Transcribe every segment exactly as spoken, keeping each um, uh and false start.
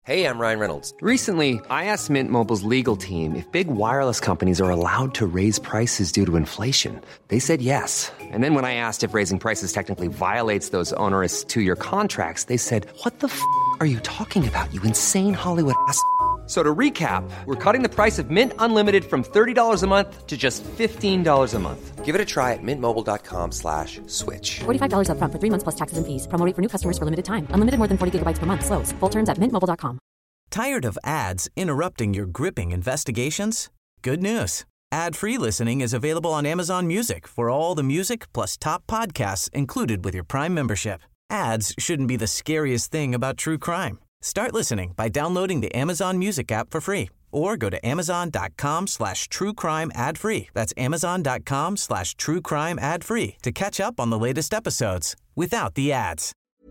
Hey, I'm Ryan Reynolds. Recently, I asked Mint Mobile's legal team if big wireless companies are allowed to raise prices due to inflation. They said yes. And then when I asked if raising prices technically violates those onerous two-year contracts, they said, what the f*** are you talking about, you insane Hollywood ass f- So to recap, we're cutting the price of Mint Unlimited from thirty dollars a month to just fifteen dollars a month. Give it a try at mintmobile.com slash switch. forty-five dollars up front for three months plus taxes and fees. Promo rate for new customers for limited time. Unlimited more than forty gigabytes per month. Slows full terms at mint mobile dot com. Tired of ads interrupting your gripping investigations? Good news. Ad-free listening is available on Amazon Music for all the music plus top podcasts included with your Prime membership. Ads shouldn't be the scariest thing about true crime. Start listening by downloading the Amazon Music app for free or go to amazon.com slash true crime ad free. That's amazon.com slash true crime ad free to catch up on the latest episodes without the ads.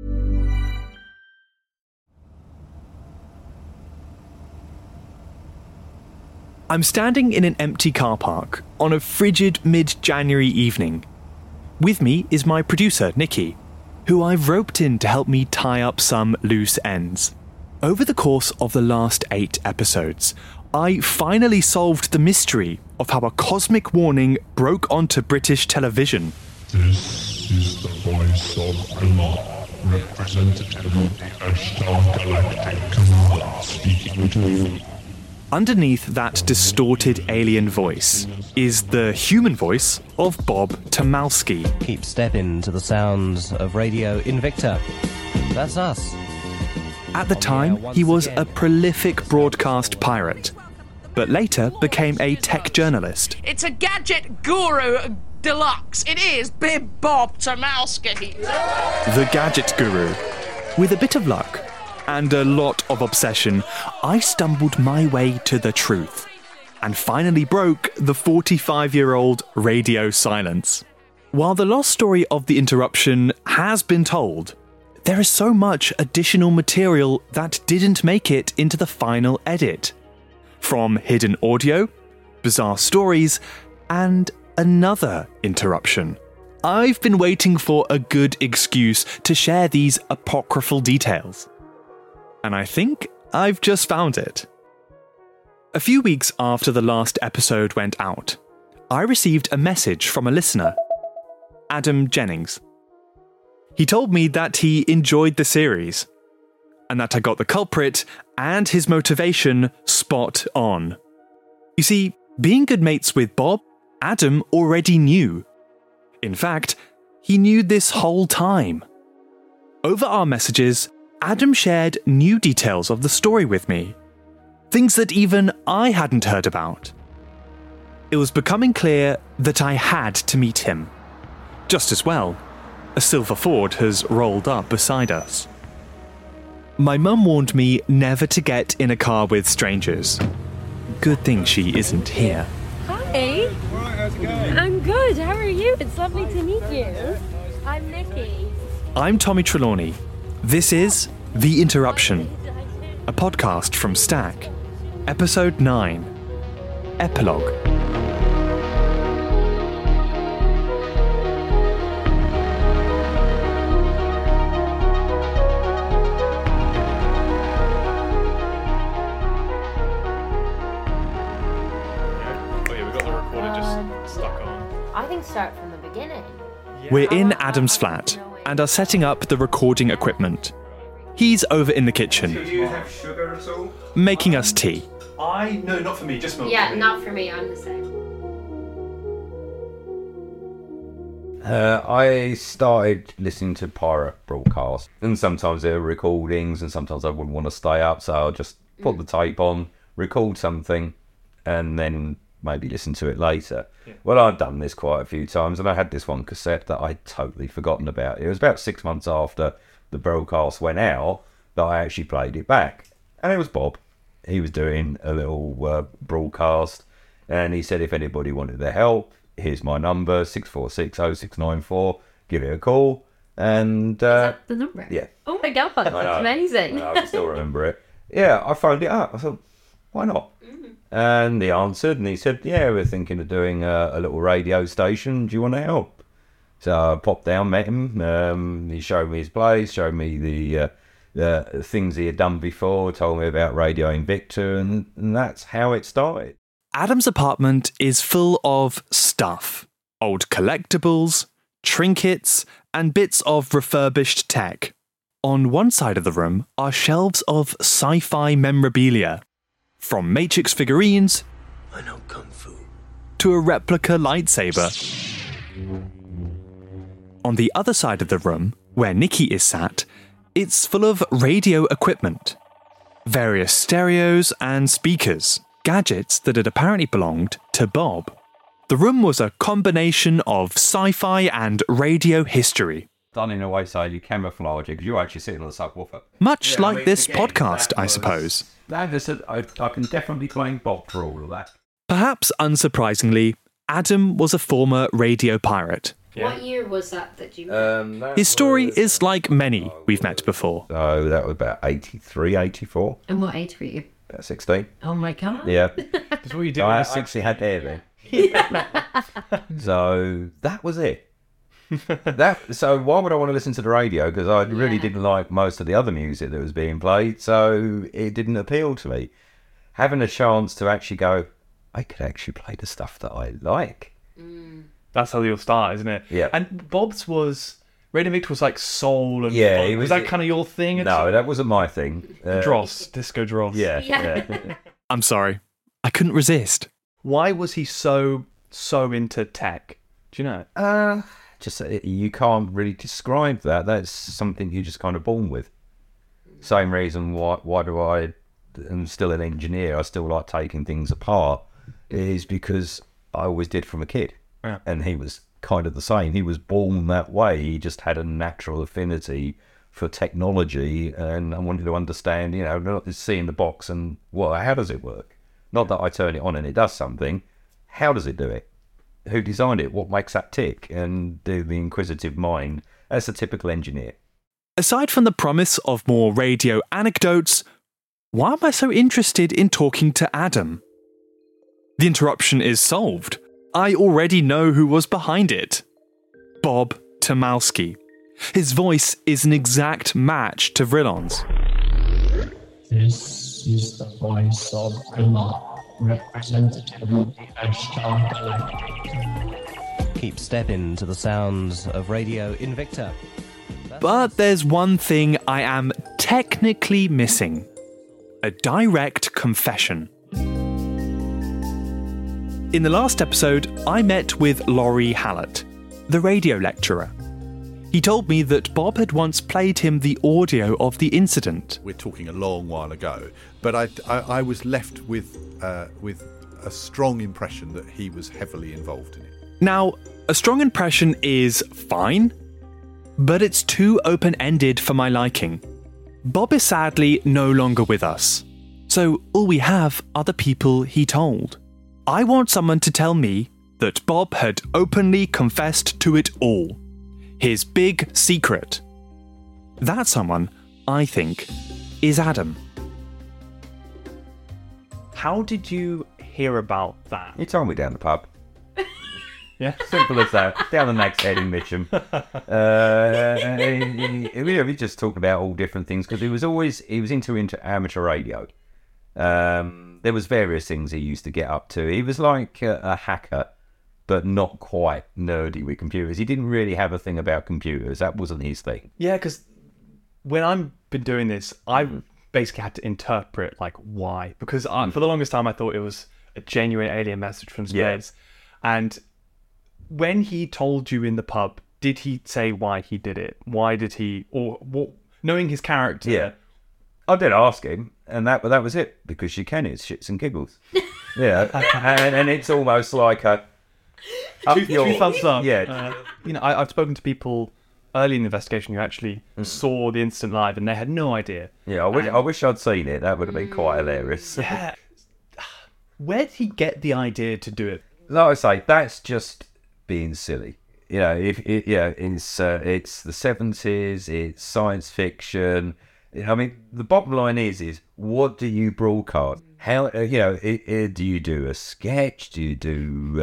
I'm standing in an empty car park on a frigid mid-January evening. With me is my producer, Nikki, who I've roped in to help me tie up some loose ends. Over the course of the last eight episodes, I finally solved the mystery of how a cosmic warning broke onto British television. This is the voice of Allah, representative of the Ashtar Galactic Command, speaking to you. Underneath that distorted alien voice is the human voice of Bob Tomalski. Keep stepping to the sounds of Radio Invicta. That's us. At the time, he was a prolific broadcast pirate, but later became a tech journalist. It's a gadget guru deluxe. It is Bib Bob Tomalski. The gadget guru. With a bit of luck and a lot of obsession, I stumbled my way to the truth and finally broke the forty-five-year-old radio silence. While the lost story of the interruption has been told, there is so much additional material that didn't make it into the final edit. From hidden audio, bizarre stories, and another interruption. I've been waiting for a good excuse to share these apocryphal details. And I think I've just found it. A few weeks after the last episode went out, I received a message from a listener, Adam Jennings. He told me that he enjoyed the series, and that I got the culprit and his motivation spot on. You see, being good mates with Bob, Adam already knew. In fact, he knew this whole time. Over our messages, Adam shared new details of the story with me. Things that even I hadn't heard about. It was becoming clear that I had to meet him. Just as well, a silver Ford has rolled up beside us. My mum warned me never to get in a car with strangers. Good thing she isn't here. Hi. Right, how's it going? I'm good. How are you? It's lovely to meet you. I'm Nikki. I'm Tommy Trelawney. This is The Interruption, a podcast from Stack, Episode nine, Epilogue. Oh yeah, we got the recorder just stuck on. I think start from the beginning. We're in Adam's flat and are setting up the recording equipment. He's over in the kitchen, Do you have sugar at all? making us tea. I no, not for me. Just milk. Yeah, for me. not for me. I'm the same. Uh, I started listening to pirate broadcasts, and sometimes there were recordings, and sometimes I wouldn't want to stay up, so I'll just put the tape on, record something, and then maybe listen to it later. Yeah. Well, I've done this quite a few times, and I had this one cassette that I'd totally forgotten about. It was about six months after the broadcast went out that I actually played it back, and it was Bob. He was doing a little uh, broadcast, and he said if anybody wanted their help, here's my number, six four six oh six nine four, give it a call. And uh, Is that the number? Yeah. Oh my god, that's amazing. I can still remember it. Yeah, I phoned it up. I thought, why not? Mm. And he answered, and he said, yeah, we're thinking of doing a, a little radio station. Do you want to help? So I popped down, met him. Um, he showed me his place, showed me the uh, uh, things he had done before, told me about Radio Invicta, and, and that's how it started. Adam's apartment is full of stuff. Old collectibles, trinkets, and bits of refurbished tech. On one side of the room are shelves of sci-fi memorabilia. From Matrix figurines I know Kung Fu. to a replica lightsaber. On the other side of the room, where Nikki is sat, it's full of radio equipment. Various stereos and speakers, gadgets that had apparently belonged to Bob. The room was a combination of sci-fi and radio history. Done in a way so you camouflage it, because you're actually sitting on the subwoofer. Much Yeah, I like mean, this again, podcast, that I was- suppose. That is, a, I, I can definitely blame Bob for all of that. Perhaps unsurprisingly, Adam was a former radio pirate. What year was that that you... Um, His story is like many we've met before. So that was about eighty-three, eighty-four, And what age were you? about sixteen. Oh my god. Yeah. That's what you do. I at six- actually had hair then. So that was it. That so why would I want to listen to the radio? Because I really Yeah. didn't like most of the other music that was being played, so it didn't appeal to me. Having a chance to actually go, I could actually play the stuff that I like. That's how you'll start, isn't it? Yeah. And Bob's was Radio Invicta was like soul and Yeah, funk. it was, was- that kind of your thing? No, that wasn't my thing. Uh, Dross, disco Dross. Yeah, Yeah. yeah. I'm sorry, I couldn't resist. Why was he so so into tech? Do you know? Uh, just uh, you can't really describe that. That's something you're just kind of born with. Same reason why why do I am still an engineer. I still like taking things apart. Is because I always did from a kid, Yeah. and he was kind of the same. He was born that way. He just had a natural affinity for technology, and I wanted to understand. You know, not just seeing the box and well, how does it work? Not that I turn it on and it does something. How does it do it? Who designed it? What makes that tick? And do the inquisitive mind as a typical engineer. Aside from the promise of more radio anecdotes, why am I so interested in talking to Adam? The interruption is solved. I already know who was behind it. Bob Tomalski. His voice is an exact match to Vrillon's. This is the voice of Allah, representative of the Ashtar Galactic. Keep stepping to the sounds of Radio Invicta. But there's one thing I am technically missing. A direct confession. In the last episode, I met with Laurie Hallett, the radio lecturer. He told me that Bob had once played him the audio of the incident. We're talking a long while ago, but I, I, I was left with uh, with a strong impression that he was heavily involved in it. Now, a strong impression is fine, but it's too open-ended for my liking. Bob is sadly no longer with us, so all we have are the people he told. I want someone to tell me that Bob had openly confessed to it all. His big secret. That someone, I think, is Adam. How did you hear about that? He told me down the pub. Yeah. Simple as that. Down the next head in Mitcham. Uh, he, he, we we just talked about all different things because he was always he was into into amateur radio. Um, there was various things he used to get up to. He was like a, a hacker, but not quite nerdy with computers. He didn't really have a thing about computers. That wasn't his thing. Yeah, because when I've been doing this, I've basically had to interpret like why. Because I, for the longest time, I thought it was a genuine alien message from space. Yeah. And when he told you in the pub, did he say why he did it? Why did he, or what? Knowing his character, Yeah. I did ask him, and that that was it, because you can, it's shits and giggles. Yeah, and, and it's almost like a... Up two, your, two thumbs up. Yeah. Uh, you know, I, I've spoken to people early in the investigation who actually saw the incident live, and they had no idea. Yeah, I wish, And- I wish I'd seen it. That would have been quite hilarious. Yeah. Where did he get the idea to do it? Like I say, that's just being silly. You know, if it, yeah, it's uh, it's the seventies, it's science fiction. I mean, the bottom line is, is what do you broadcast? How uh, you know? It, it, do you do a sketch? Do you do? Uh,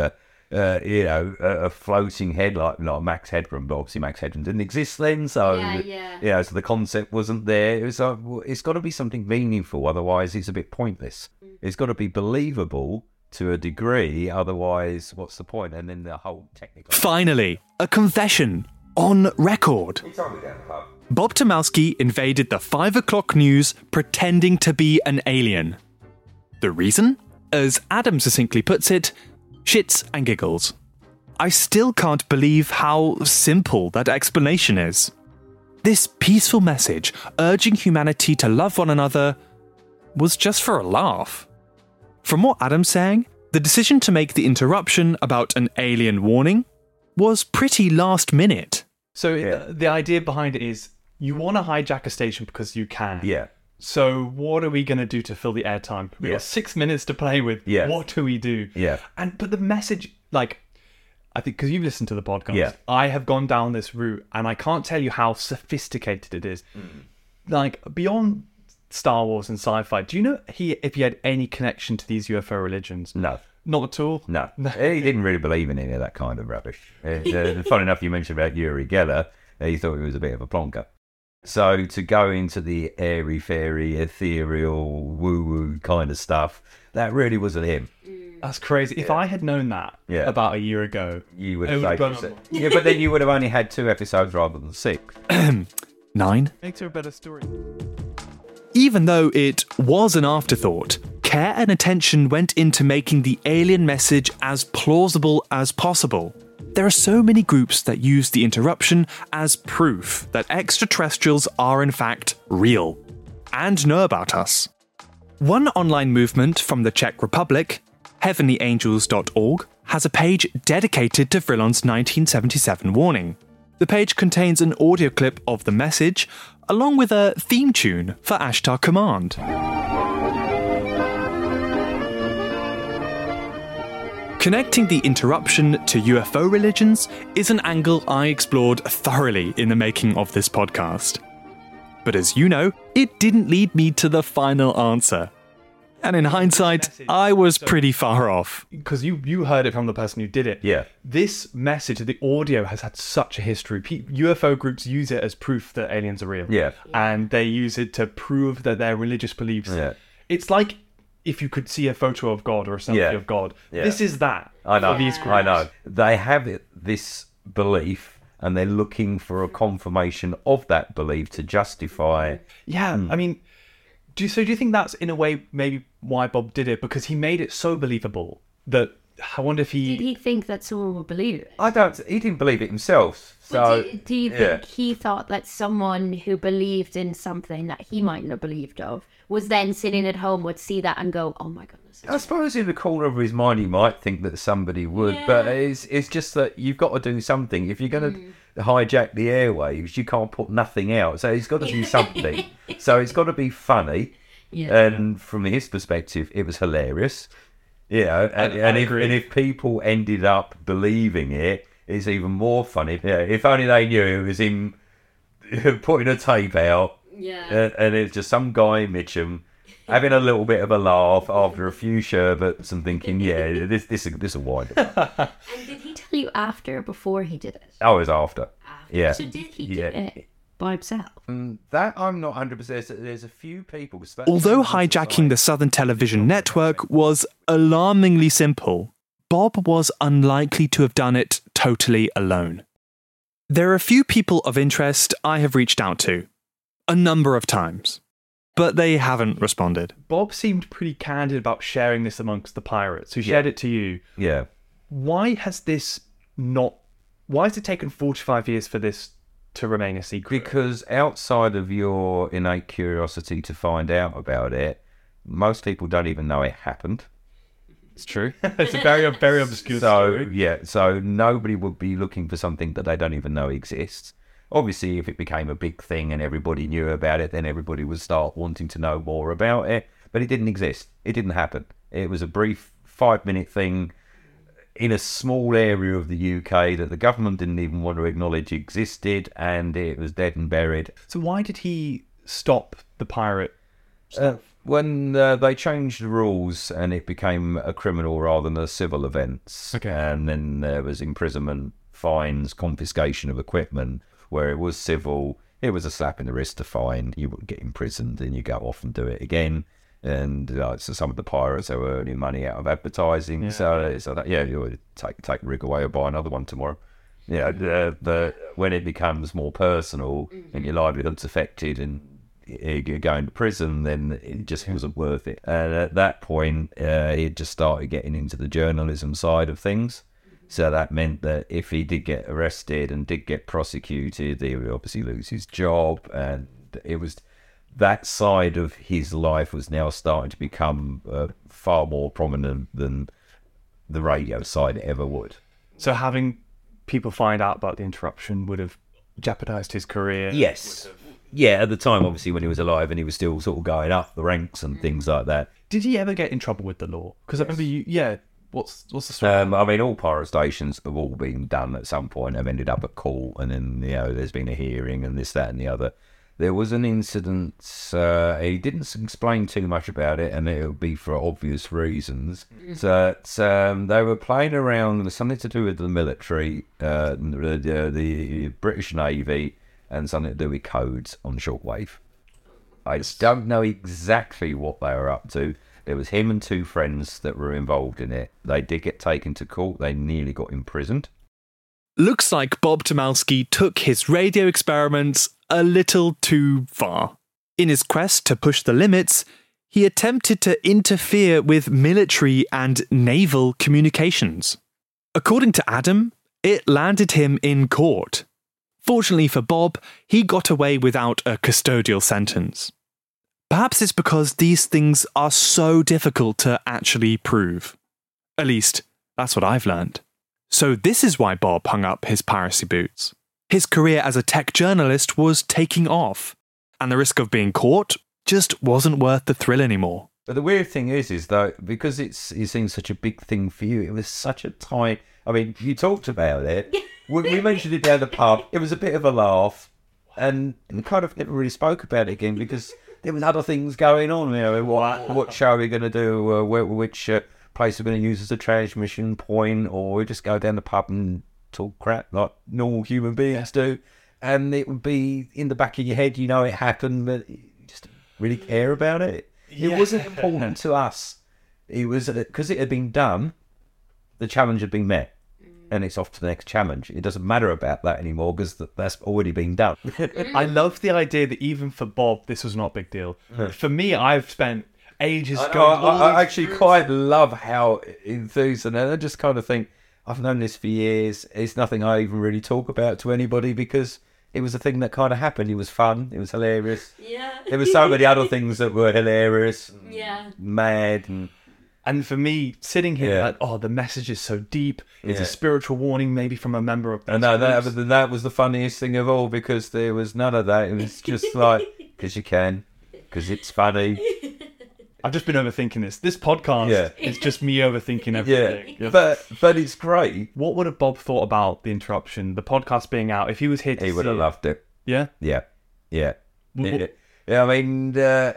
uh, you know, a, a floating head like, like Max Headroom, but obviously Max Headroom didn't exist then, so Yeah, yeah. you know, so the concept wasn't there. It was like, well, it's got to be something meaningful, otherwise it's a bit pointless. It's got to be believable to a degree, otherwise what's the point? And then the whole technical... Finally, a confession on record. It's only down the pub. Bob Tomalski invaded the five o'clock news pretending to be an alien. The reason? As Adam succinctly puts it, shits and giggles. I still can't believe how simple that explanation is. This peaceful message urging humanity to love one another was just for a laugh. From what Adam's saying, the decision to make the interruption about an alien warning was pretty last minute. So yeah. the idea behind it is you want to hijack a station because you can. Yeah. So what are we going to do to fill the airtime? We've Yeah. got six minutes to play with. Yeah. What do we do? Yeah. And but the message, like, I think because you've listened to the podcast, Yeah. I have gone down this route, and I can't tell you how sophisticated it is. Mm. Like beyond Star Wars and sci-fi, do you know he if he had any connection to these U F O religions? No. Not at all. No, he didn't really believe in any of that kind of rubbish. Uh, uh, funny enough, you mentioned about Uri Geller. He thought he was a bit of a plonker. So to go into the airy-fairy, ethereal, woo-woo kind of stuff, that really wasn't him. That's crazy. If I had known that Yeah. about a year ago, You would it have gone- saved it. Yeah, but then you would have only had two episodes rather than six. Nine. Makes her a better story. Even though it was an afterthought, care and attention went into making the alien message as plausible as possible. There are so many groups that use the interruption as proof that extraterrestrials are in fact real and know about us. One online movement from the Czech Republic, heavenly angels dot org, has a page dedicated to Vrillon's nineteen seventy-seven warning. The page contains an audio clip of the message, along with a theme tune for Ashtar Command. Connecting the interruption to U F O religions is an angle I explored thoroughly in the making of this podcast. But as you know, it didn't lead me to the final answer. And in hindsight, I was pretty far off. Because you, you heard it from the person who did it. Yeah. This message, the audio has had such a history. Pe- U F O groups use it as proof that aliens are real. Yeah. And they use it to prove that their religious beliefs. Yeah. It's like if you could see a photo of God or a selfie Yeah. of God. Yeah. This is that. I know. For these groups. I know. They have it, this belief, and they're looking for a confirmation of that belief to justify. Yeah, Hmm. I mean, do you, so do you think that's in a way maybe why Bob did it? Because he made it so believable that I wonder if he... Did he think that someone would believe it? I don't. He didn't believe it himself. So do, do you yeah. think he thought that someone who believed in something that he mightn't have believed of was then sitting at home would see that and go, "Oh my goodness"? I suppose in the corner of his mind he might think that somebody would, Yeah. but it's it's just that you've got to do something. If you're going to Mm. hijack the airwaves, you can't put nothing out. So he's got to do something. So it's got to be funny. Yeah. And from his perspective, it was hilarious. You know, and, I- I and, if, agree. and if people ended up believing it, it's even more funny. Yeah, if only they knew it was him putting a tape out. Yeah. And, and it's just some guy in Mitcham having a little bit of a laugh after a few sherbets and thinking, yeah, this this this will wind up. And did he tell you after or before he did it? I was after. Yeah. So did he yeah. do it by himself? Mm, That I'm not one hundred percent. There's a few people. Although hijacking the Southern Television Network was alarmingly simple, Bob was unlikely to have done it totally alone. There are a few people of interest I have reached out to, a number of times, but they haven't responded. Bob seemed pretty candid about sharing this amongst the pirates who shared it to you. Yeah. Why has this not... Why has it taken forty-five years for this to remain a secret? Because outside of your innate curiosity to find out about it, most people don't even know it happened. It's true. It's a very, very obscure so, story. yeah, so nobody would be looking for something that they don't even know exists. Obviously, if it became a big thing and everybody knew about it, then everybody would start wanting to know more about it. But it didn't exist. It didn't happen. It was a brief five-minute thing in a small area of the U K that the government didn't even want to acknowledge existed, and it was dead and buried. So why did he stop the pirate Uh, when uh, they changed the rules and it became a criminal rather than a civil offence. Okay. And then there was imprisonment, fines, confiscation of equipment. Where it was civil, it was a slap in the wrist to fine. You would get imprisoned and you go off and do it again. And uh, so some of the pirates, they were earning money out of advertising. Yeah. So, so that, yeah, you would take take rig away or buy another one tomorrow. Yeah, the, the when it becomes more personal and your livelihood's affected and you're going to prison, then it just wasn't worth it. And at that point, uh, he just started getting into the journalism side of things. So that meant that if he did get arrested and did get prosecuted, he would obviously lose his job. And it was that side of his life was now starting to become uh, far more prominent than the radio side ever would. So having people find out about the interruption would have jeopardised his career? Yes. Yeah, at the time, obviously, when he was alive and he was still sort of going up the ranks and things like that. Did he ever get in trouble with the law? Because I remember you, yeah, what's what's the story? Um, I mean, all pirate stations have all been done at some point, have ended up at court, and then, you know, there's been a hearing and this, that, and the other. There was an incident, uh, he didn't explain too much about it, and it would be for obvious reasons, that um, they were playing around with something to do with the military, uh, the, the British Navy, and something to do with codes on shortwave. I don't know exactly what they were up to. It was him and two friends that were involved in it. They did get taken to court. They nearly got imprisoned. Looks like Bob Tomalski took his radio experiments a little too far. In his quest to push the limits, he attempted to interfere with military and naval communications. According to Adam, it landed him in court. Fortunately for Bob, he got away without a custodial sentence. Perhaps it's because these things are so difficult to actually prove. At least, that's what I've learned. So this is why Bob hung up his piracy boots. His career as a tech journalist was taking off, and the risk of being caught just wasn't worth the thrill anymore. But the weird thing is, is though, because it's it seems such a big thing for you, it was such a tight... I mean, you talked about it. we, we mentioned it down the pub. It was a bit of a laugh, and we kind of never really spoke about it again because there was other things going on. You know, what what show are we going to do? Uh, where, which uh, place we're going to use as a transmission point, or we just go down the pub and talk crap like normal human beings do. And it would be in the back of your head, you know, it happened, but you just didn't really care about it. It Yeah. wasn't important to us. It was because it had been done. The challenge had been met, and it's off to the next challenge. It doesn't matter about that anymore because that's already been done. I love the idea that even for Bob, this was not a big deal. For me, I've spent ages I, know, going. I, all I these actually groups. quite love how enthused, and I just kind of think I've known this for years. It's nothing I even really talk about to anybody because it was a thing that kind of happened. It was fun. It was hilarious. Yeah. There were so many other things that were hilarious. And Yeah. mad. And, And for me, sitting here, Yeah. like, oh, the message is so deep. It's Yeah. a spiritual warning, maybe from a member of. and no, that, but that was the funniest thing of all because there was none of that. It was just like, because you can, because it's funny. I've just been overthinking this. This podcast Yeah. is just me overthinking Yeah, everything. but but it's great. What would have Bob thought about the interruption, the podcast being out, if he was here to He would see have it? loved it. Yeah? Yeah, yeah, W- yeah. yeah I mean, uh,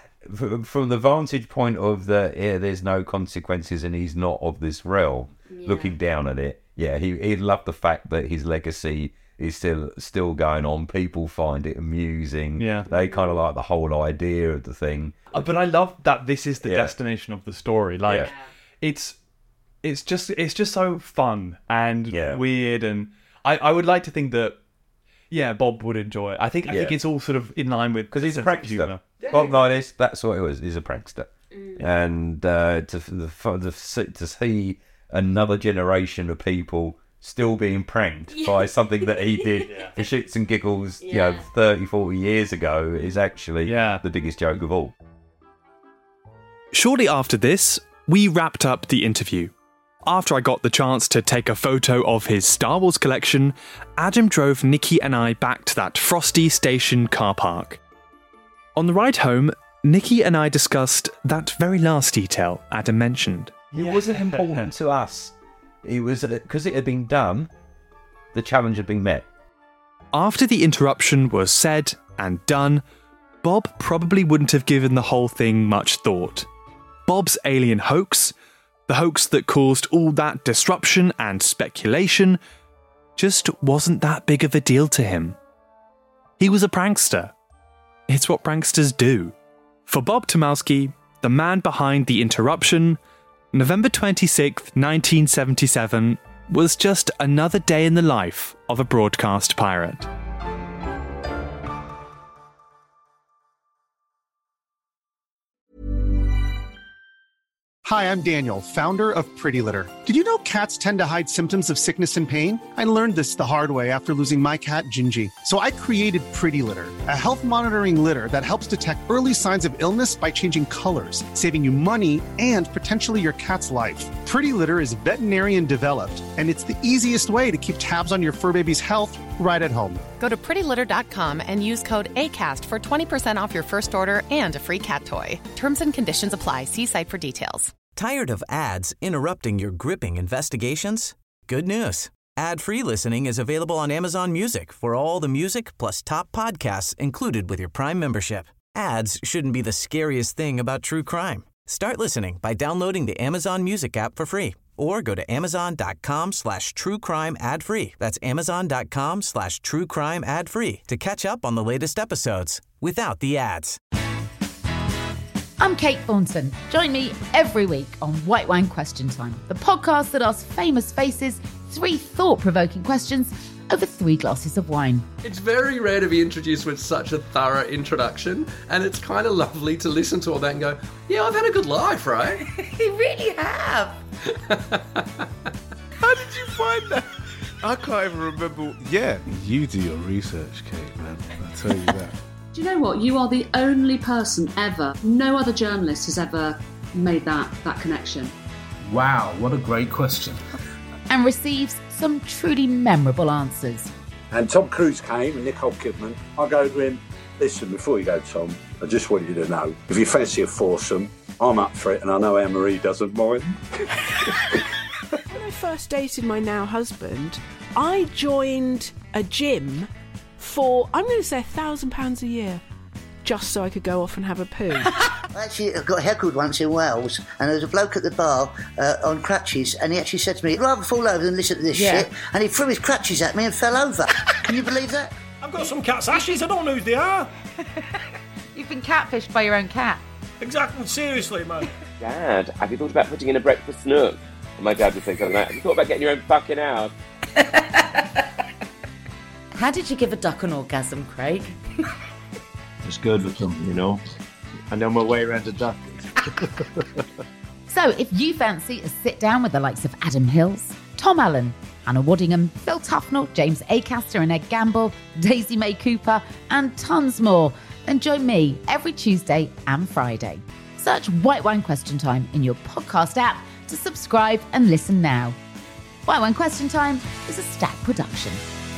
f- from the vantage point of the yeah, there's no consequences and he's not of this realm. Looking down at it, yeah, he he'd love the fact that his legacy is still still going on. People find it amusing. Yeah. They kind of like the whole idea of the thing. Uh, But I love that this is the Yeah. destination of the story. Like, Yeah. it's it's just it's just so fun and Yeah. weird, and I, I would like to think that yeah, Bob would enjoy it. I think I think Yeah. it's all sort of in line with Because he's a sense of prankster. humour. Bob Nilis, that's what it was. He's a prankster, and uh, to the the to see another generation of people still being pranked by something that he did for shits and giggles, you know, thirty, forty years ago is actually Yeah. the biggest joke of all. Shortly after this, we wrapped up the interview. After I got the chance to take a photo of his Star Wars collection, Adam drove Nikki and I back to that Frosty Station car park. On the ride home, Nikki and I discussed that very last detail Adam mentioned. It wasn't important to us. It was because it had been done. The challenge had been met. After the interruption was said and done, Bob probably wouldn't have given the whole thing much thought. Bob's alien hoax, the hoax that caused all that disruption and speculation, just wasn't that big of a deal to him. He was a prankster. It's what pranksters do. For Bob Tomalski, the man behind the interruption, November twenty-sixth, nineteen seventy-seven was just another day in the life of a broadcast pirate. Hi, I'm Daniel, founder of Pretty Litter. Did you know cats tend to hide symptoms of sickness and pain? I learned this the hard way after losing my cat, Gingy. So I created Pretty Litter, a health monitoring litter that helps detect early signs of illness by changing colors, saving you money and potentially your cat's life. Pretty Litter is veterinarian developed, and it's the easiest way to keep tabs on your fur baby's health right at home. Go to pretty litter dot com and use code ACAST for twenty percent off your first order and a free cat toy. Terms and conditions apply. See site for details. Tired of ads interrupting your gripping investigations? Good news. Ad-free listening is available on Amazon Music for all the music plus top podcasts included with your Prime membership. Ads shouldn't be the scariest thing about true crime. Start listening by downloading the Amazon Music app for free or go to amazon.com slash true crime ad free. That's amazon.com slash true crime ad free to catch up on the latest episodes without the ads. I'm Kate Thornton. Join me every week on White Wine Question Time, the podcast that asks famous faces three thought-provoking questions over three glasses of wine. It's very rare to be introduced with such a thorough introduction, and it's kind of lovely to listen to all that and go, yeah, I've had a good life, right? You really have. How did you find that? I can't even remember. Yeah, you do your research, Kate, man. I'll tell you that. Do you know what? You are the only person ever, no other journalist has ever made that, that connection. Wow, what a great question. And receives some truly memorable answers. And Tom Cruise came and Nicole Kidman. I go to him, listen, before you go, Tom, I just want you to know, if you fancy a foursome, I'm up for it, and I know Anne-Marie doesn't mind. When I first dated my now husband, I joined a gym for, I'm going to say, a thousand pounds a year, just so I could go off and have a poo. I actually got heckled once in Wales, and there was a bloke at the bar uh, on crutches, and he actually said to me, I'd rather fall over than listen to this Yeah. shit, and he threw his crutches at me and fell over. Can you believe that? I've got some cat's ashes, I don't know who they are. You've been catfished by your own cat. Exactly, seriously, man. Dad, have you thought about putting in a breakfast nook? And my dad would say something like, have you thought about getting your own fucking house? How did you give a duck an orgasm, Craig? It's good with them, you know. I know my way around a duck. So if you fancy a sit down with the likes of Adam Hills, Tom Allen, Anna Waddingham, Phil Tufnell, James Acaster and Ed Gamble, Daisy May Cooper, and tons more, then join me every Tuesday and Friday. Search White Wine Question Time in your podcast app to subscribe and listen now. White Wine Question Time is a Stack production.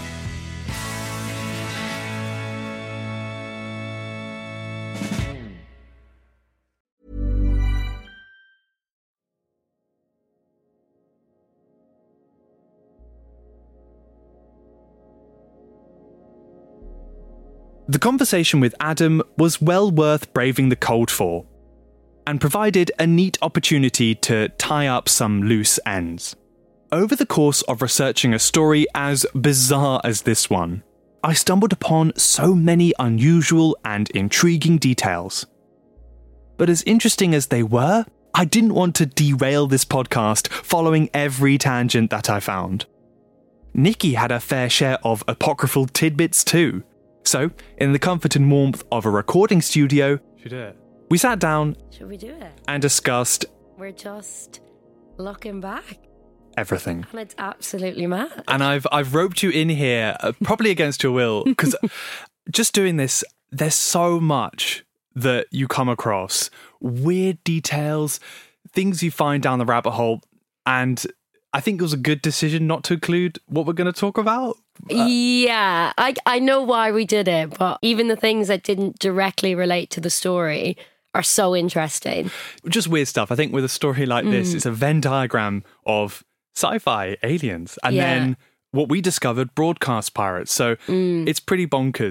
The conversation with Adam was well worth braving the cold for, and provided a neat opportunity to tie up some loose ends. Over the course of researching a story as bizarre as this one, I stumbled upon so many unusual and intriguing details. But as interesting as they were, I didn't want to derail this podcast following every tangent that I found. Nikki had her fair share of apocryphal tidbits too. So, in the comfort and warmth of a recording studio, Should do it. we sat down Should we do it? and discussed We're just looking back. everything. And it's absolutely mad. And I've I've roped you in here, uh, probably against your will, because just doing this, there's so much that you come across, weird details, things you find down the rabbit hole, and I think it was a good decision not to include what we're going to talk about. Uh, yeah, I, I know why we did it, but even the things that didn't directly relate to the story are so interesting. Just weird stuff. I think with a story like this, Mm. it's a Venn diagram of sci-fi, aliens, and Yeah. then what we discovered, broadcast pirates. So Mm. it's pretty bonkers.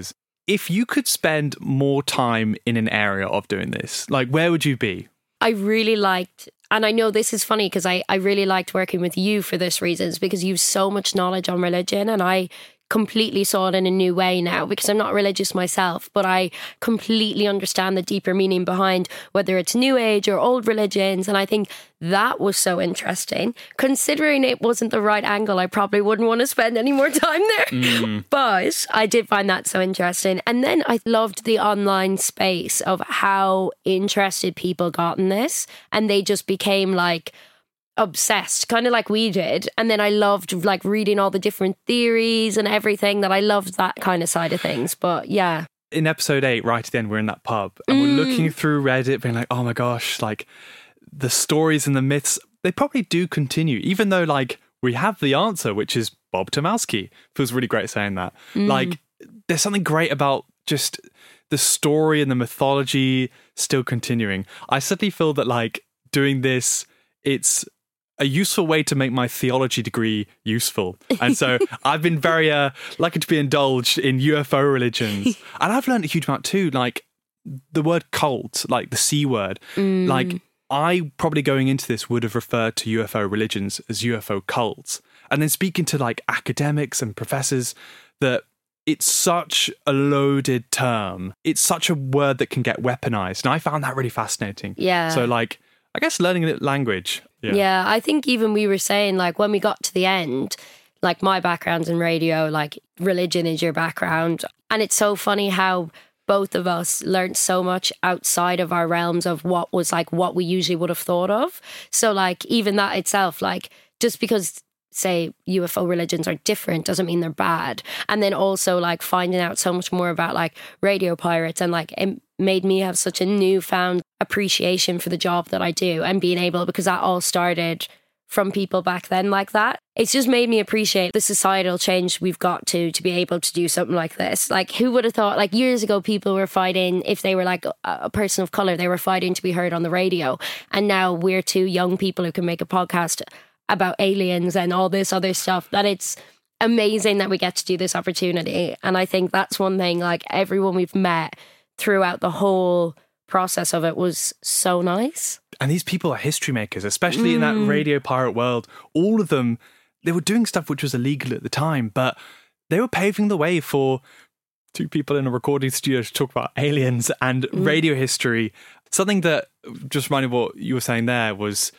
if you could spend more time in an area of doing this, like where would you be? I really liked, and I know this is funny because I, I really liked working with you for this reasons, because you've so much knowledge on religion, and I completely saw it in a new way now, because I'm not religious myself, but I completely understand the deeper meaning behind whether it's New Age or old religions. And I think that was so interesting. Considering it wasn't the right angle, I probably wouldn't want to spend any more time there. Mm. But I did find that so interesting. And then I loved the online space of how interested people got in this. And they just became like obsessed, kind of like we did. And then I loved like reading all the different theories and everything. That I loved that kind of side of things. But yeah. In episode eight, right at the end, we're in that pub and mm. we're looking through Reddit being like, oh my gosh, like the stories and the myths, they probably do continue, even though like we have the answer, which is Bob Tomowski. Feels really great saying that. Mm. Like there's something great about just the story and the mythology still continuing. I suddenly feel that like doing this, it's a useful way to make my theology degree useful. And so I've been very uh, lucky to be indulged in U F O religions. And I've learned a huge amount too, like the word cult, like the C word. Mm. Like I probably going into this would have referred to U F O religions as U F O cults. And then speaking to like academics and professors, that it's such a loaded term. It's such a word that can get weaponized. And I found that really fascinating. Yeah. So like, I guess learning a language. Yeah. yeah, I think even we were saying like when we got to the end, like my background's in radio, like religion is your background. And it's so funny how both of us learned so much outside of our realms of what was like what we usually would have thought of. So like even that itself, like just because say U F O religions are different doesn't mean they're bad. And then also like finding out so much more about like radio pirates, and like it made me have such a newfound appreciation for the job that I do, and being able, because that all started from people back then like that. It's just made me appreciate the societal change we've got to to be able to do something like this. Like who would have thought, like years ago people were fighting, if they were like a, a person of colour, they were fighting to be heard on the radio. And now we're two young people who can make a podcast about aliens and all this other stuff, that it's amazing that we get to do this opportunity. And I think that's one thing, like everyone we've met throughout the whole process of it was so nice. And these people are history makers, especially mm. in that radio pirate world. All of them, they were doing stuff which was illegal at the time, but they were paving the way for two people in a recording studio to talk about aliens and mm. radio history. Something that just reminded what you were saying there was,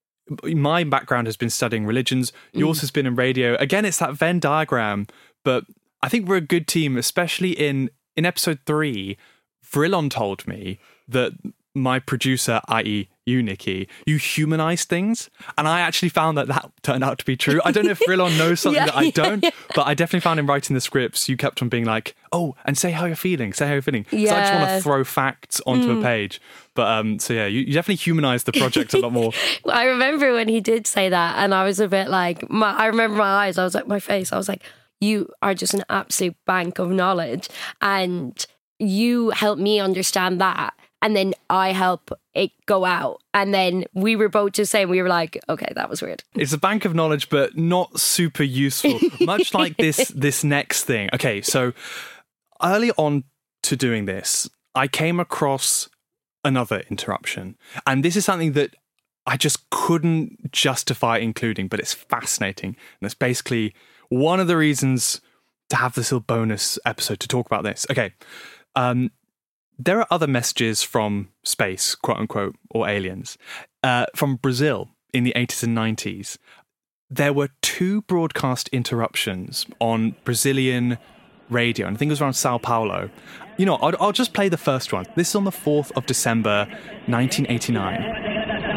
my background has been studying religions. Yours mm. has been in radio. Again, it's that Venn diagram, but I think we're a good team, especially in, in episode three. Vrillon told me that my producer, that is you, Nikki, you humanize things. And I actually found that that turned out to be true. I don't know if Vrillon knows something yeah, that I don't, yeah. but I definitely found him writing the scripts. You kept on being like, oh, and say how you're feeling, say how you're feeling. Yeah. So I just want to throw facts onto mm. a page. But um, so yeah, you, you definitely humanized the project a lot more. Well, I remember when he did say that, and I was a bit like, my, I remember my eyes, I was like, my face, I was like, you are just an absolute bank of knowledge. And you helped me understand that. And then I help it go out. And then we were both just saying, we were like, okay, that was weird. It's a bank of knowledge, but not super useful. Much like this this next thing. Okay, so early on to doing this, I came across another interruption. And this is something that I just couldn't justify including, but it's fascinating. And it's basically one of the reasons to have this little bonus episode to talk about this. Okay, um... there are other messages from space, quote unquote, or aliens, uh, from Brazil in the eighties and nineties. There were two broadcast interruptions on Brazilian radio, and I think it was around Sao Paulo. You know, I'll, I'll just play the first one. This is on the fourth of December, nineteen eighty-nine.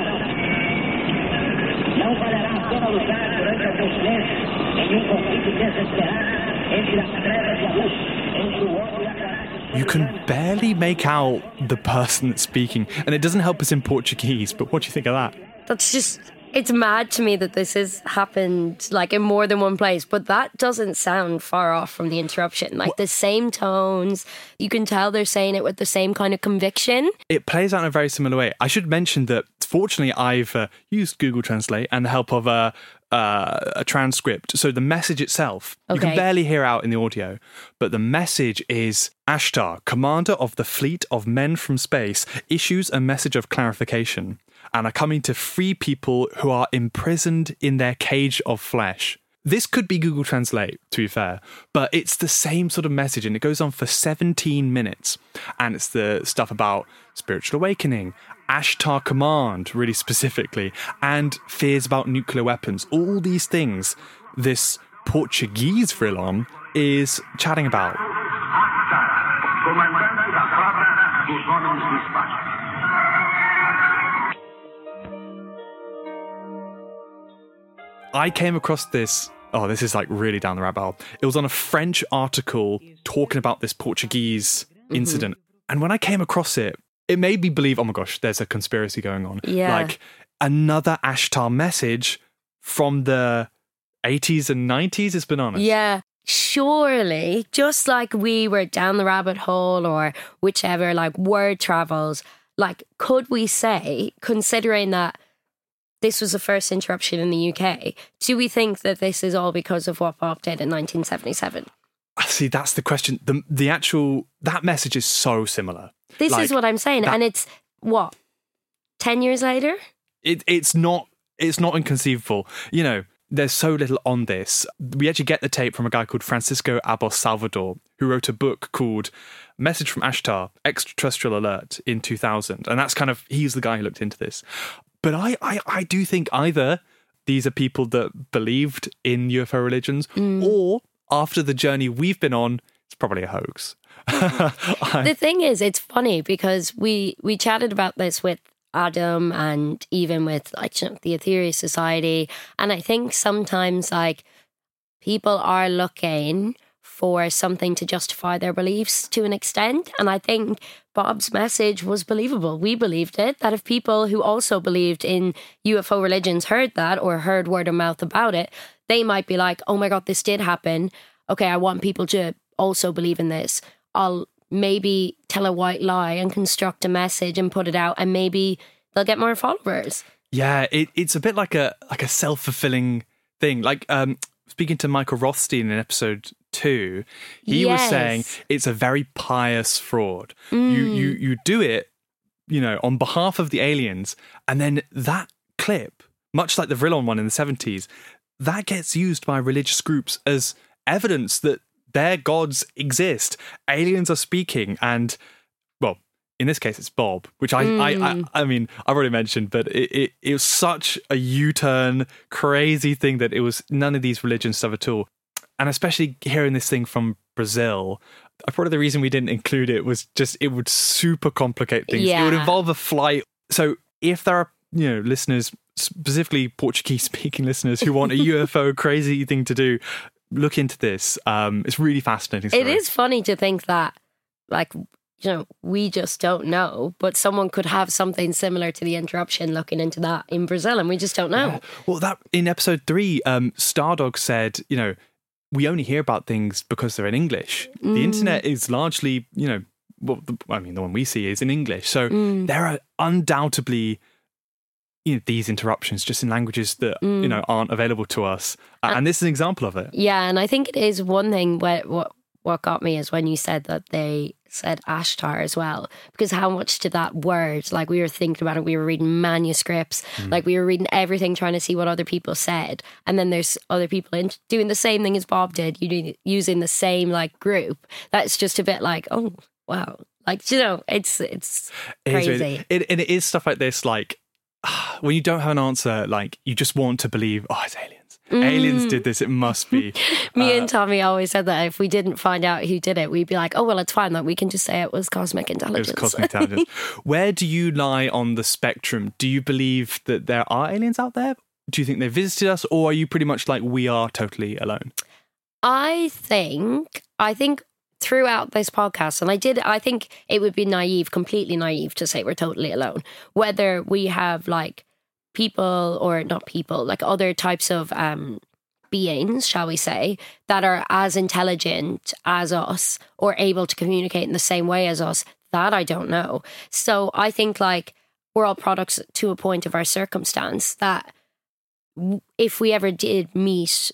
You can barely make out the person that's speaking, and it doesn't help us in Portuguese, but what do you think of that? That's just It's mad to me that this has happened like in more than one place, but that doesn't sound far off from the interruption. Like the same tones, you can tell they're saying it with the same kind of conviction. It plays out in a very similar way. I should mention that fortunately I've uh, used Google Translate and the help of a, uh, a transcript. So the message itself, you Okay. can barely hear out in the audio, but the message is Ashtar, commander of the fleet of men from space, issues a message of clarification and are coming to free people who are imprisoned in their cage of flesh. This could be Google Translate, to be fair, but it's the same sort of message and it goes on for seventeen minutes. And it's the stuff about spiritual awakening, Ashtar Command, really specifically, and fears about nuclear weapons. All these things this Portuguese Vrillon is chatting about. I came across this, oh, this is like really down the rabbit hole. It was on a French article talking about this Portuguese incident. And when I came across it, it made me believe, oh my gosh, there's a conspiracy going on. Yeah. Like another Ashtar message from the eighties and nineties, it's been honest. Yeah. Surely, just like we were down the rabbit hole or whichever, like word travels, like could we say, considering that this was the first interruption in the U K, do we think that this is all because of what Bob did in nineteen seventy-seven? See, that's the question. The the actual, that message is so similar. This Like, is what I'm saying. that- And it's, what, ten years later? It, it's not it's not inconceivable. You know, there's so little on this. We actually get the tape from a guy called Francisco Abos Salvador, who wrote a book called Message from Ashtar, Extraterrestrial Alert in two thousand. And that's kind of, he's the guy who looked into this. But I, I, I do think either these are people that believed in U F O religions, or after the journey we've been on, it's probably a hoax. I- The thing is, it's funny because we, we chatted about this with Adam and even with like you know, the Ethereal Society. And I think sometimes like people are looking for something to justify their beliefs to an extent. And I think Bob's message was believable. We believed it, that if people who also believed in U F O religions heard that or heard word of mouth about it, they might be like, oh my God, this did happen. Okay, I want people to also believe in this. I'll maybe tell a white lie and construct a message and put it out, and maybe they'll get more followers. Yeah, it, it's a bit like a like a self-fulfilling thing. Like um, speaking to Michael Rothstein in episode two, he was Yes. saying it's a very pious fraud. Mm. You you you do it, you know, on behalf of the aliens, and then that clip, much like the Vrillon one in the seventies, that gets used by religious groups as evidence that their gods exist. Aliens are speaking, and well, in this case, it's Bob, which I, I, I, Mm. I mean, I've already mentioned, but it, it, it was such a U-turn, crazy thing that it was none of these religions stuff at all. And especially hearing this thing from Brazil, probably the reason we didn't include it was just it would super complicate things. It would Yeah. involve a flight. So if there are, you know, listeners, specifically Portuguese-speaking listeners who want a U F O crazy thing to do, look into this. Um, it's really fascinating. It story. is funny to think that, like, you know, we just don't know, but someone could have something similar to the interruption looking into that in Brazil, and we just don't know. Well, that in episode three, um, Stardog said, you know, we only hear about things because they're in English. Mm. The internet is largely, you know, well, the, I mean, the one we see is in English. So Mm. there are undoubtedly, you know, these interruptions just in languages that, Mm. you know, aren't available to us. Uh, and this is an example of it. Yeah, and I think it is one thing where, what what got me is when you said that they said Ashtar as well, because how much did that word, like we were thinking about it, we were reading manuscripts, Mm. like we were reading everything trying to see what other people said, and then there's other people in, doing the same thing as Bob did, you do, using the same like group. That's just a bit like, oh wow, like you know, it's it's It is crazy. really- it, and it is stuff like this, like when you don't have an answer, like you just want to believe, oh, it's aliens. Mm. Aliens did this, it must be. Me Uh, and Tommy always said that if we didn't find out who did it, we'd be like, oh, well, it's fine. Like, we can just say it was cosmic It intelligence. was cosmic intelligence. Where do you lie on the spectrum? Do you believe that there are aliens out there? Do you think they visited us? Or are you pretty much like, we are totally alone? I think, I think throughout this podcast, and I did, I think it would be naive, completely naive to say we're totally alone. Whether we have like people, or not people, like other types of um, beings, shall we say, that are as intelligent as us or able to communicate in the same way as us, that I don't know. So I think like we're all products to a point of our circumstance, that if we ever did meet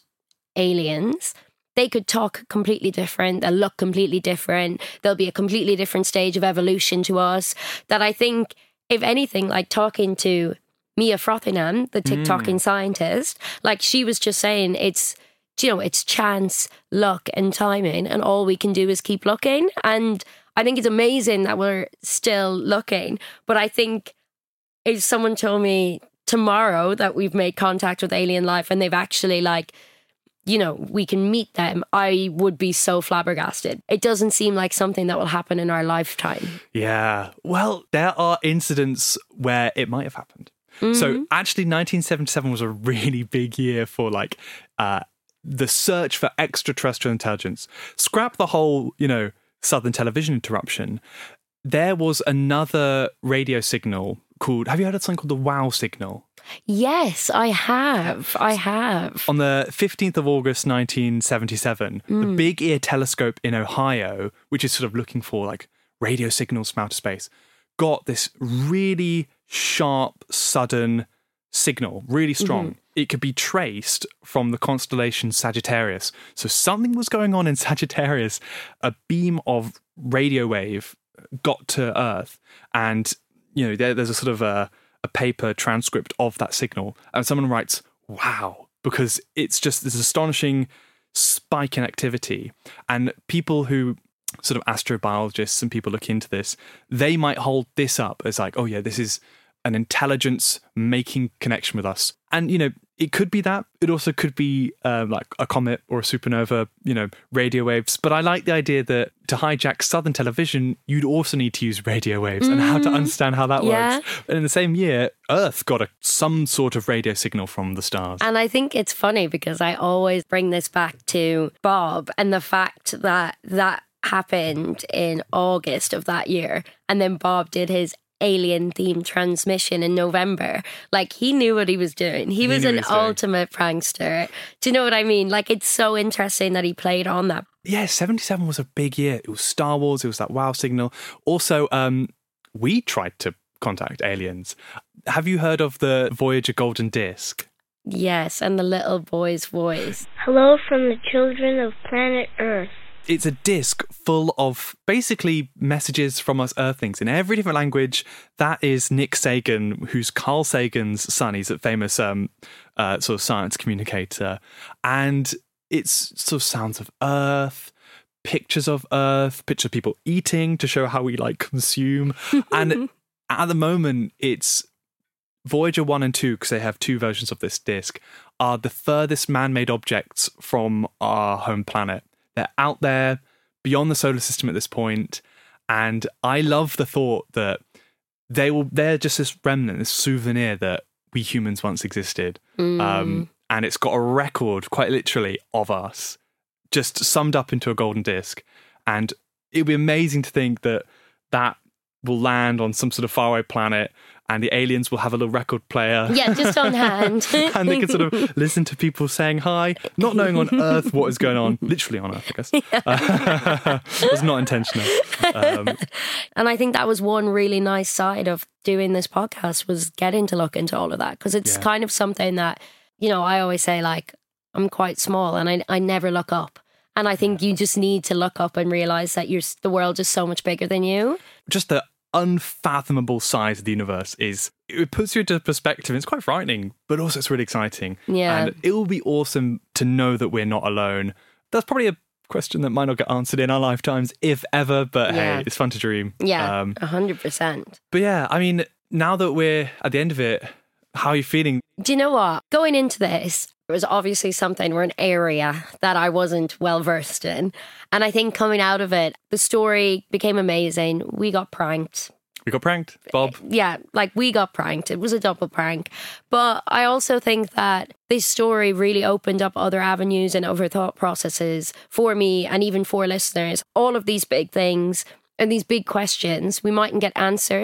aliens, they could talk completely different, they'll look completely different, there'll be a completely different stage of evolution to us, that I think, if anything, like talking to Mia Frothingham, the TikToking mm. scientist, like she was just saying it's, you know, it's chance, luck and timing, and all we can do is keep looking. And I think it's amazing that we're still looking. But I think if someone told me tomorrow that we've made contact with alien life and they've actually like, you know, we can meet them, I would be so flabbergasted. It doesn't seem like something that will happen in our lifetime. Yeah. Well, there are incidents where it might have happened. Mm-hmm. So actually nineteen seventy-seven was a really big year for like uh, the search for extraterrestrial intelligence. Scrap the whole, you know, Southern Television interruption. There was another radio signal called, have you heard of something called the WOW signal? Yes, I have. I have. On the fifteenth of August, nineteen seventy-seven, mm. the Big Ear Telescope in Ohio, which is sort of looking for like radio signals from outer space, got this really sharp, sudden signal, really strong. Mm-hmm. It could be traced from the constellation Sagittarius. So something was going on in Sagittarius. A beam of radio wave got to Earth, and you know there, there's a sort of a, a paper transcript of that signal, and someone writes, "Wow," because it's just this astonishing spike in activity. And people who sort of astrobiologists and people look into this, they might hold this up as like, oh yeah, this is an intelligence making connection with us. And, you know, it could be that. It also could be um, like a comet or a supernova, you know, radio waves. But I like the idea that to hijack Southern Television, you'd also need to use radio waves mm. and how to understand how that yeah. works. And in the same year, Earth got a, some sort of radio signal from the stars. And I think it's funny because I always bring this back to Bob and the fact that that happened in August of that year, and then Bob did his alien themed transmission in November. Like, he knew what he was doing. He, he was an ultimate prankster. Do you know what I mean? Like, it's so interesting that he played on that. Yeah, seventy-seven was a big year. It was Star Wars, it was that WOW signal. Also, um we tried to contact aliens. Have you heard of the Voyager Golden Disc? Yes, and the little boy's voice. Hello from the children of planet Earth. It's a disc full of basically messages from us Earthlings in every different language. That is Nick Sagan, who's Carl Sagan's son. He's a famous um, uh, sort of science communicator. And it's sort of sounds of Earth, pictures of Earth, pictures of people eating to show how we like consume. And at the moment, it's Voyager one and two, because they have two versions of this disc, are the furthest man-made objects from our home planet. They're out there beyond the solar system at this point, and I love the thought that they will. They're just this remnant, this souvenir that we humans once existed, mm. um, and it's got a record, quite literally, of us, just summed up into a golden disc. And it'd be amazing to think that that will land on some sort of faraway planet, and the aliens will have a little record player. Yeah, just on hand. And they can sort of listen to people saying hi, not knowing on Earth what is going on. Literally on Earth, I guess. Yeah. Uh, it was not intentional. Um, and I think that was one really nice side of doing this podcast, was getting to look into all of that. Because it's yeah. kind of something that, you know, I always say, like, I'm quite small and I, I never look up. And I think you just need to look up and realise that you're, the world is so much bigger than you. Just the unfathomable size of the universe is, it puts you into perspective. It's quite frightening, but also it's really exciting. Yeah. And it will be awesome to know that we're not alone. That's probably a question that might not get answered in our lifetimes, if ever, but yeah. hey, it's fun to dream. Yeah, um, one hundred percent. But yeah, I mean, now that we're at the end of it, how are you feeling? Do you know what? Going into this, it was obviously something, or an area that I wasn't well versed in. And I think coming out of it, the story became amazing. We got pranked. We got pranked, Bob. Yeah, like we got pranked. It was a double prank. But I also think that this story really opened up other avenues and other thought processes for me and even for listeners. All of these big things and these big questions we mightn't get answered,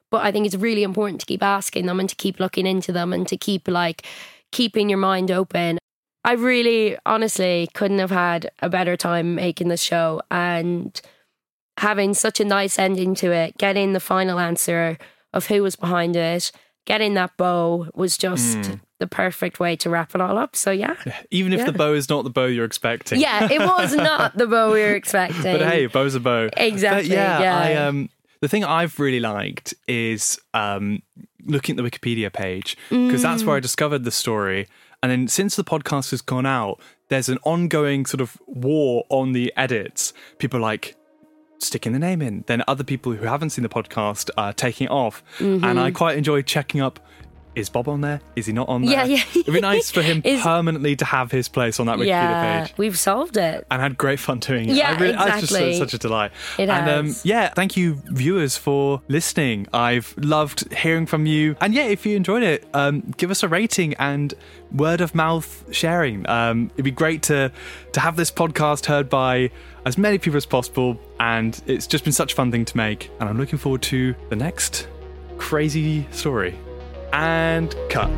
But I think it's really important to keep asking them and to keep looking into them and to keep like keeping your mind open. I really, honestly, couldn't have had a better time making this show, and having such a nice ending to it, getting the final answer of who was behind it, getting that bow was just Mm. the perfect way to wrap it all up. So yeah. Even if Yeah. the bow is not the bow you're expecting. Yeah, it was not the bow we were expecting. But hey, a bow's a bow. Exactly, But yeah, yeah. I um the thing I've really liked is um looking at the Wikipedia page, because that's where I discovered the story. And then since the podcast has gone out, there's an ongoing sort of war on the edits. People are like sticking the name in. Then other people who haven't seen the podcast are taking it off. Mhm. And I quite enjoy checking up, is Bob on there? Is he not on there? Yeah, yeah. It'd be nice for him Is- permanently to have his place on that Wikipedia Yeah, page. we've solved it. And had great fun doing it. Yeah, I really, It's just exactly. such a delight. It and um, has. yeah, thank you, viewers, for listening. I've loved hearing from you. And yeah, if you enjoyed it, um, give us a rating and word of mouth sharing. Um, it'd be great to to have this podcast heard by as many people as possible. And it's just been such a fun thing to make. And I'm looking forward to the next crazy story. And cut.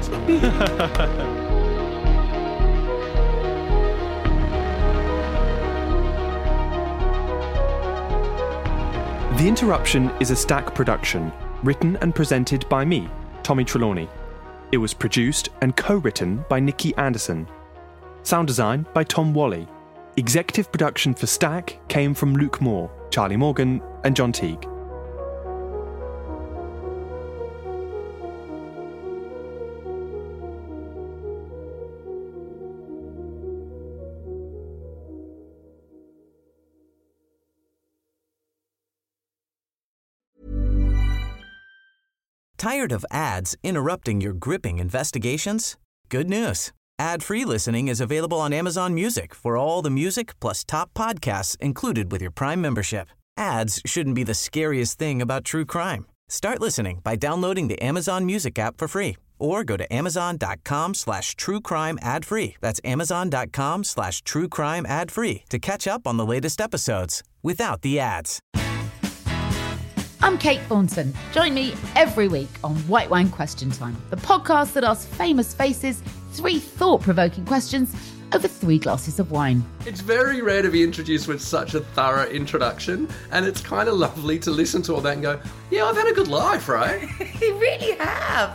The Interruption is a Stack production, written and presented by me, Tommy Trelawney. It was produced and co-written by Nikki Anderson. Sound design by Tom Wally. Executive production for Stack came from Luke Moore, Charlie Morgan, and John Teague. Tired of ads interrupting your gripping investigations? Good news. Ad-free listening is available on Amazon Music for all the music plus top podcasts included with your Prime membership. Ads shouldn't be the scariest thing about true crime. Start listening by downloading the Amazon Music app for free or go to amazon.com slash true crime ad free. That's amazon.com slash true crime ad free to catch up on the latest episodes without the ads. I'm Kate Thornton. Join me every week on White Wine Question Time, the podcast that asks famous faces three thought-provoking questions over three glasses of wine. It's very rare to be introduced with such a thorough introduction, and it's kind of lovely to listen to all that and go, yeah, I've had a good life, right? You really have.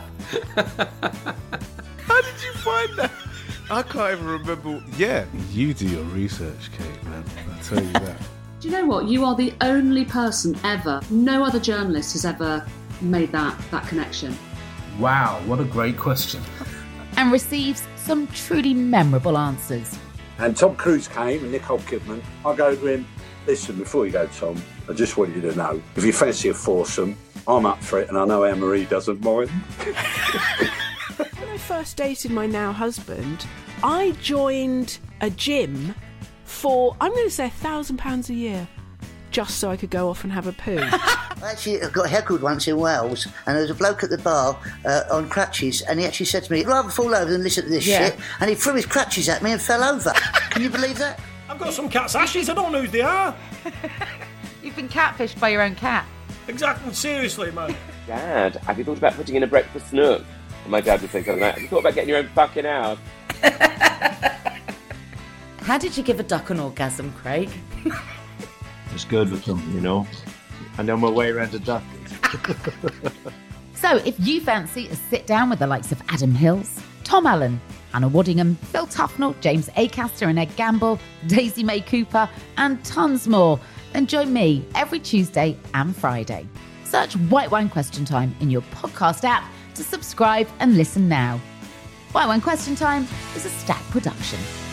How did you find that? I can't even remember. Yeah, you do your research, Kate, man. I tell you that. Do you know what? You are the only person ever, no other journalist has ever made that, that connection. Wow, what a great question. And receives some truly memorable answers. And Tom Cruise came and Nicole Kidman. I go to him, listen, before you go, Tom, I just want you to know, if you fancy a foursome, I'm up for it, and I know Anne-Marie doesn't mind. When I first dated my now husband, I joined a gym for, I'm going to say, a thousand pounds a year, just so I could go off and have a poo. I actually got heckled once in Wales, and there was a bloke at the bar uh, on crutches, and he actually said to me, I'd rather fall over than listen to this Yeah. shit, and he threw his crutches at me and fell over. Can you believe that? I've got some cat's ashes, I don't know who they are. You've been catfished by your own cat. Exactly, seriously, man. Dad, have you thought about putting in a breakfast nook? And my dad would say something like, have you thought about getting your own fucking house? How did you give a duck an orgasm, Craig? It's good with them, you know. I know my way around a duck. So if you fancy a sit down with the likes of Adam Hills, Tom Allen, Hannah Waddingham, Phil Tufnell, James Acaster and Ed Gamble, Daisy May Cooper, and tons more, then join me every Tuesday and Friday. Search White Wine Question Time in your podcast app to subscribe and listen now. White Wine Question Time is a Stack production.